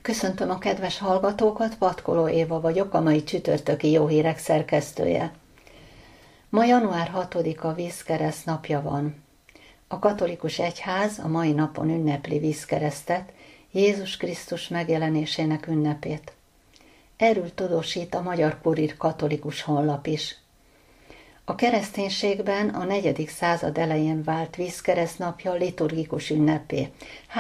Köszöntöm a kedves hallgatókat, Patkoló Éva vagyok, a mai csütörtöki Jó Hírek szerkesztője. Ma január 6-a vízkereszt napja van. A katolikus egyház a mai napon ünnepli vízkeresztet, Jézus Krisztus megjelenésének ünnepét. Erről tudósít a Magyar Kurír katolikus honlap is. A kereszténységben a 4. század elején vált vízkereszt napja liturgikus ünnepé.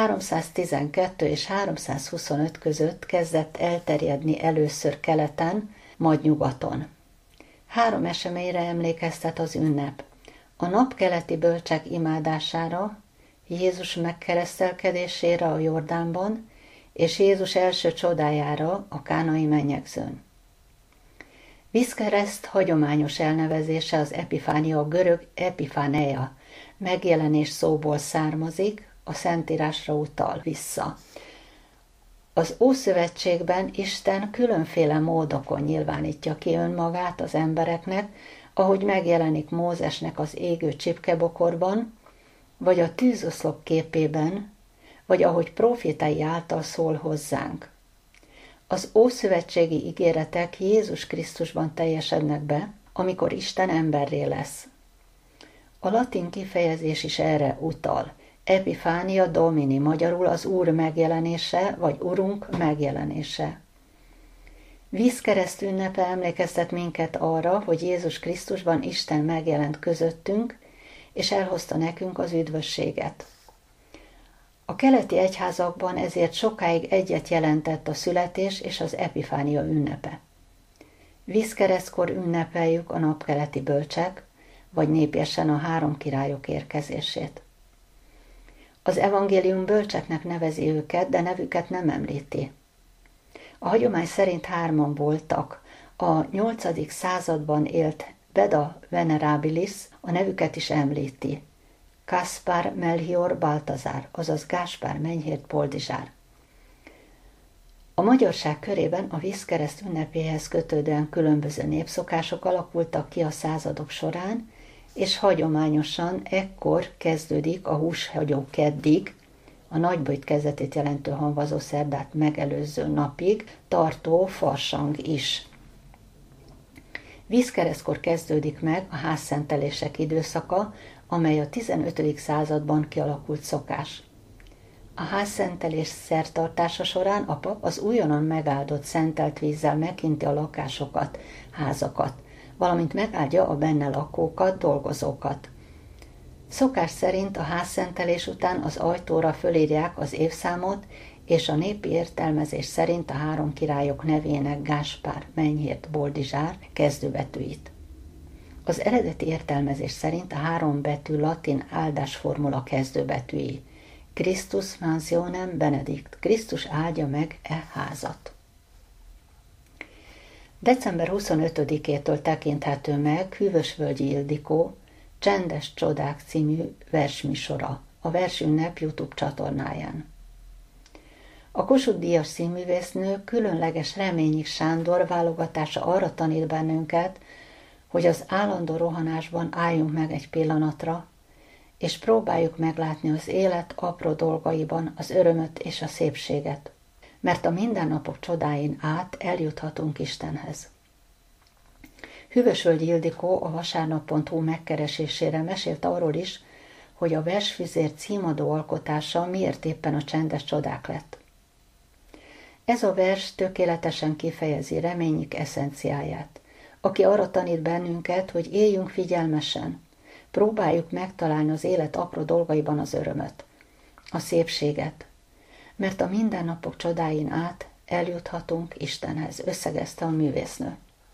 312 és 325 között kezdett elterjedni először keleten, majd nyugaton. 3 eseményre emlékeztet az ünnep. A napkeleti bölcsek imádására, Jézus megkeresztelkedésére a Jordánban, és Jézus első csodájára a kánai mennyegzőn. Vízkereszt hagyományos elnevezése az epifánia, a görög epifaneia, megjelenés szóból származik, a Szentírásra utal vissza. Az Ószövetségben Isten különféle módokon nyilvánítja ki önmagát az embereknek, ahogy megjelenik Mózesnek az égő csipkebokorban, vagy a tűzoszlop képében, vagy ahogy prófétái által szól hozzánk. Az ószövetségi ígéretek Jézus Krisztusban teljesednek be, amikor Isten emberré lesz. A latin kifejezés is erre utal. Epifánia Domini, magyarul az Úr megjelenése, vagy Urunk megjelenése. Vízkereszt ünnepe emlékeztet minket arra, hogy Jézus Krisztusban Isten megjelent közöttünk, és elhozta nekünk az üdvösséget. A keleti egyházakban ezért sokáig egyet jelentett a születés és az epifánia ünnepe. Vízkeresztkor ünnepeljük a napkeleti bölcsek, vagy népiesen a 3 királyok érkezését. Az evangélium bölcseknek nevezi őket, de nevüket nem említi. A hagyomány szerint 3-an voltak. A 8. században élt Beda Venerabilis a nevüket is említi. Kaspar, Melchior, Baltazár, azaz Gáspár, Menyhért, Boldizsár. A magyarság körében a vízkereszt ünnepéhez kötődően különböző népszokások alakultak ki a századok során, és hagyományosan ekkor kezdődik a húshagyó keddig, a nagyböjt kezdetét jelentő hamvazó szerdát megelőző napig tartó farsang is. Vízkeresztkor kezdődik meg a házszentelések időszaka, amely a 15. században kialakult szokás. A házszentelés szertartása során a pap az újonnan megáldott szentelt vízzel meginti a lakásokat, házakat, valamint megáldja a benne lakókat, dolgozókat. Szokás szerint a házszentelés után az ajtóra fölírják az évszámot, és a népi értelmezés szerint a 3 királyok nevének Gáspár, Menyhért, Boldizsár kezdőbetűit. Az eredeti értelmezés szerint a 3 betű latin áldásformula kezdőbetűi. Christus mansionem benedict. Krisztus áldja meg e házat. December 25-től tekinthető meg Hűvösvölgyi Ildikó Csendes Csodák című versműsora a Versünnep YouTube csatornáján. A Kossuth-díjas színművésznő különleges Reményik Sándor válogatása arra tanít bennünket, hogy az állandó rohanásban álljunk meg egy pillanatra, és próbáljuk meglátni az élet apró dolgaiban az örömöt és a szépséget, mert a mindennapok csodáin át eljuthatunk Istenhez. Hűvösvölgyi Ildikó a vasárnap.hu megkeresésére mesélt arról is, hogy a versfüzér címadó alkotása miért éppen a Csendes Csodák lett. Ez a vers tökéletesen kifejezi Reményik eszenciáját, aki arra tanít bennünket, hogy éljünk figyelmesen, próbáljuk megtalálni az élet apró dolgaiban az örömöt, a szépséget, mert a mindennapok csodáin át eljuthatunk Istenhez, összegezte a művésznő.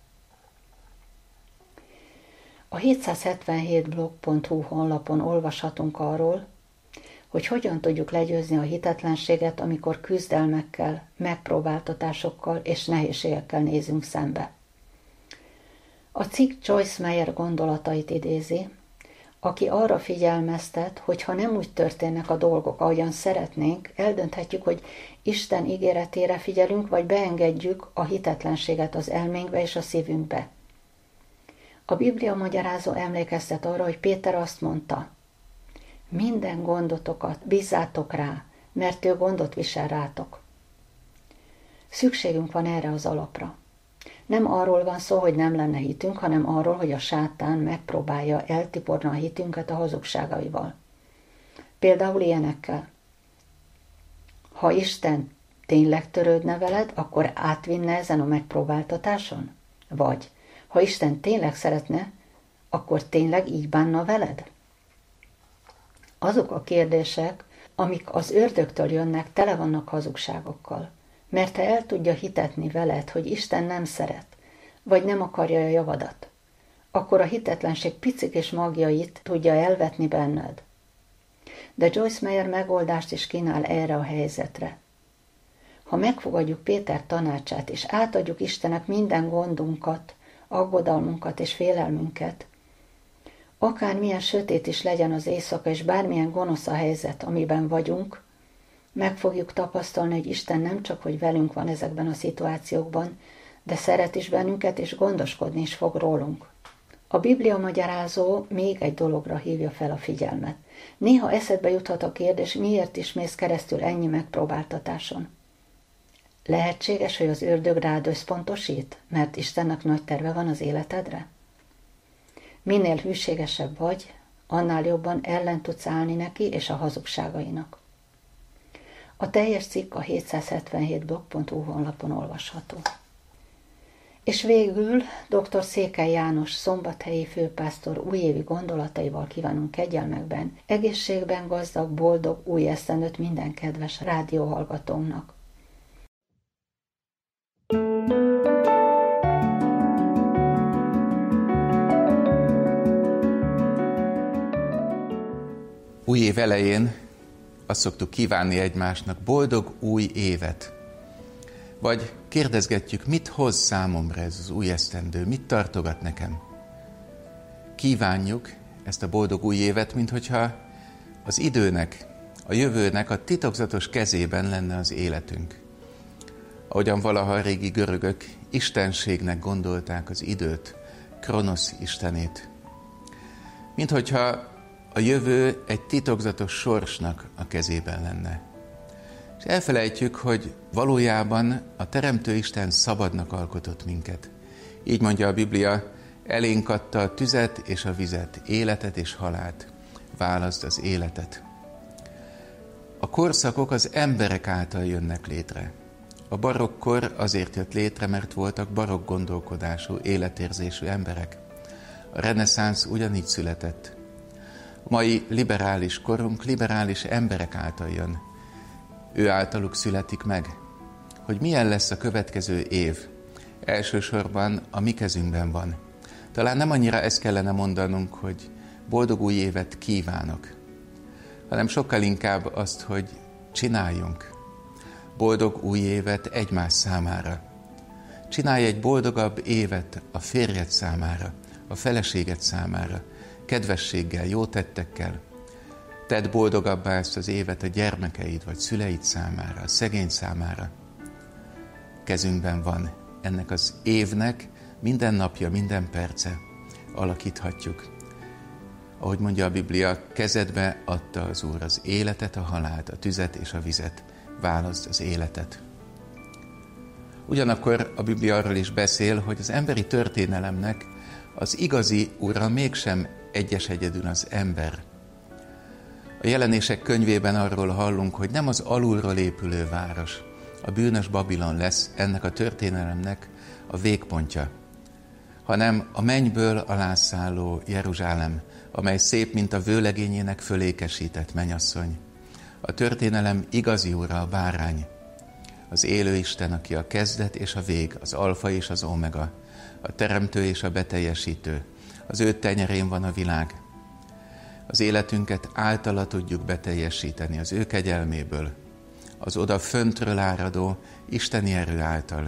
A 777blog.hu honlapon olvashatunk arról, hogy hogyan tudjuk legyőzni a hitetlenséget, amikor küzdelmekkel, megpróbáltatásokkal és nehézségekkel nézünk szembe. A cikk Joyce Meyer gondolatait idézi, aki arra figyelmeztet, hogy ha nem úgy történnek a dolgok, ahogyan szeretnénk, eldönthetjük, hogy Isten ígéretére figyelünk, vagy beengedjük a hitetlenséget az elménkbe és a szívünkbe. A Biblia magyarázó emlékeztet arra, hogy Péter azt mondta, minden gondotokat bízzátok rá, mert ő gondot visel rátok. Szükségünk van erre az alapra. Nem arról van szó, hogy nem lenne hitünk, hanem arról, hogy a sátán megpróbálja eltiporni a hitünket a hazugságaival. Például ilyenekkel. Ha Isten tényleg törődne veled, akkor átvinne ezen a megpróbáltatáson? Vagy, ha Isten tényleg szeretne, akkor tényleg így bánna veled? Azok a kérdések, amik az ördögtől jönnek, tele vannak hazugságokkal. Mert ha el tudja hitetni veled, hogy Isten nem szeret, vagy nem akarja a javadat, akkor a hitetlenség picikés magjait tudja elvetni benned. De Joyce Meyer megoldást is kínál erre a helyzetre. Ha megfogadjuk Péter tanácsát, és átadjuk Istennek minden gondunkat, aggodalmunkat és félelmünket, akármilyen sötét is legyen az éjszaka, és bármilyen gonosz a helyzet, amiben vagyunk, meg fogjuk tapasztalni, hogy Isten nem csak, hogy velünk van ezekben a szituációkban, de szeret is bennünket, és gondoskodni is fog rólunk. A Biblia magyarázó még egy dologra hívja fel a figyelmet. Néha eszedbe juthat a kérdés, miért is mész keresztül ennyi megpróbáltatáson? Lehetséges, hogy az ördög rád összpontosít, mert Istennek nagy terve van az életedre? Minél hűségesebb vagy, annál jobban ellen tudsz állni neki és a hazugságainak. A teljes cikk a 777blog.hu honlapon olvasható. És végül dr. Székely János szombathelyi főpásztor újévi gondolataival kívánunk kegyelmekben, egészségben gazdag, boldog új esztendőt minden kedves rádióhallgatónknak. Új év elején azt szoktuk kívánni egymásnak, boldog új évet. Vagy kérdezgetjük, mit hoz számomra ez az új esztendő, mit tartogat nekem. Kívánjuk ezt a boldog új évet, minthogyha az időnek, a jövőnek a titokzatos kezében lenne az életünk. Ahogyan valaha a régi görögök istenségnek gondolták az időt, Kronosz istenét. Minthogyha a jövő egy titokzatos sorsnak a kezében lenne. És elfelejtjük, hogy valójában a Teremtő Isten szabadnak alkotott minket. Így mondja a Biblia, elénk adta a tüzet és a vizet, életet és halált. Válaszd az életet. A korszakok az emberek által jönnek létre. A barokkor azért jött létre, mert voltak barokk gondolkodású, életérzésű emberek. A reneszánsz ugyanígy született. A mai liberális korunk liberális emberek által jön. Ő általuk születik meg. Hogy milyen lesz a következő év, elsősorban a mi kezünkben van. Talán nem annyira ezt kellene mondanunk, hogy boldog új évet kívánok, hanem sokkal inkább azt, hogy csináljunk boldog új évet egymás számára. Csinálj egy boldogabb évet a férjed számára, a feleséged számára, kedvességgel, jó tettekkel. Tedd boldogabbá ezt az évet a gyermekeid vagy szüleid számára, a szegény számára. Kezünkben van ennek az évnek minden napja, minden perce. Alakíthatjuk. Ahogy mondja a Biblia, kezedbe adta az Úr az életet, a halált, a tüzet és a vizet. Válaszd az életet. Ugyanakkor a Biblia arról is beszél, hogy az emberi történelemnek az igazi ura mégsem egyes egyedül az ember. A Jelenések könyvében arról hallunk, hogy nem az alulról épülő város, a bűnös Babilon lesz ennek a történelemnek a végpontja, hanem a mennyből alászálló Jeruzsálem, amely szép, mint a vőlegényének fölékesített mennyasszony. A történelem igazi ura a bárány, az élő Isten, aki a kezdet és a vég, az alfa és az omega, a teremtő és a beteljesítő. Az ő tenyerén van a világ. Az életünket általa tudjuk beteljesíteni az ő kegyelméből, az oda föntről áradó isteni erő által.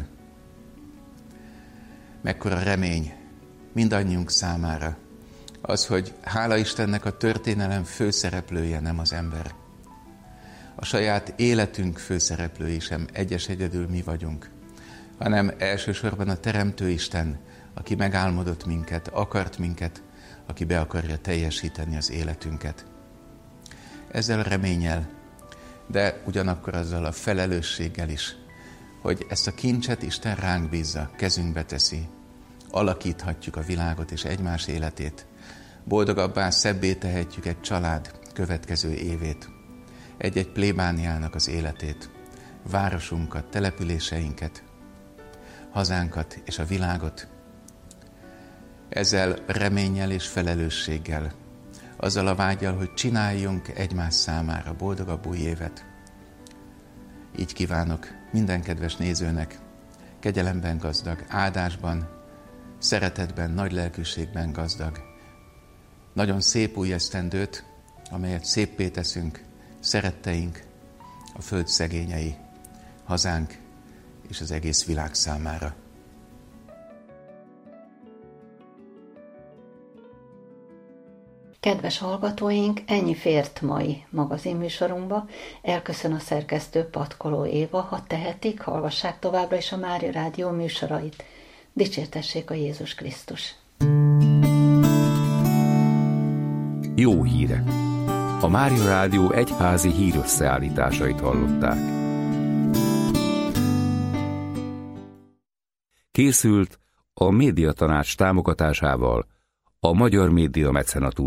Mekkora remény mindannyiunk számára az, hogy hála Istennek a történelem főszereplője nem az ember. A saját életünk főszereplői sem egyes egyedül mi vagyunk, hanem elsősorban a Teremtő Isten, aki megálmodott minket, akart minket, aki be akarja teljesíteni az életünket. Ezzel a reménnyel, de ugyanakkor azzal a felelősséggel is, hogy ezt a kincset Isten ránk bízza, kezünkbe teszi. Alakíthatjuk a világot és egymás életét. Boldogabbá, szebbé tehetjük egy család következő évét. Egy-egy plébániának az életét, városunkat, településeinket, hazánkat és a világot. Ezzel reménnyel és felelősséggel, azzal a vággyal, hogy csináljunk egymás számára boldogabb új évet. Így kívánok minden kedves nézőnek kegyelemben gazdag, áldásban, szeretetben, nagy lelkűségben gazdag, nagyon szép új esztendőt, amelyet széppé teszünk, szeretteink, a föld szegényei, hazánk és az egész világ számára. Kedves hallgatóink, ennyi fért mai magazinműsorunkba. Elköszön a szerkesztő Patkoló Éva. Ha tehetik, hallgassák továbbra is a Mária Rádió műsorait. Dicsértessék a Jézus Krisztus! Jó hírek! A Mária Rádió egyházi hírösszeállításait hallották. Készült a Médiatanács támogatásával a Magyar Média Mecenatúra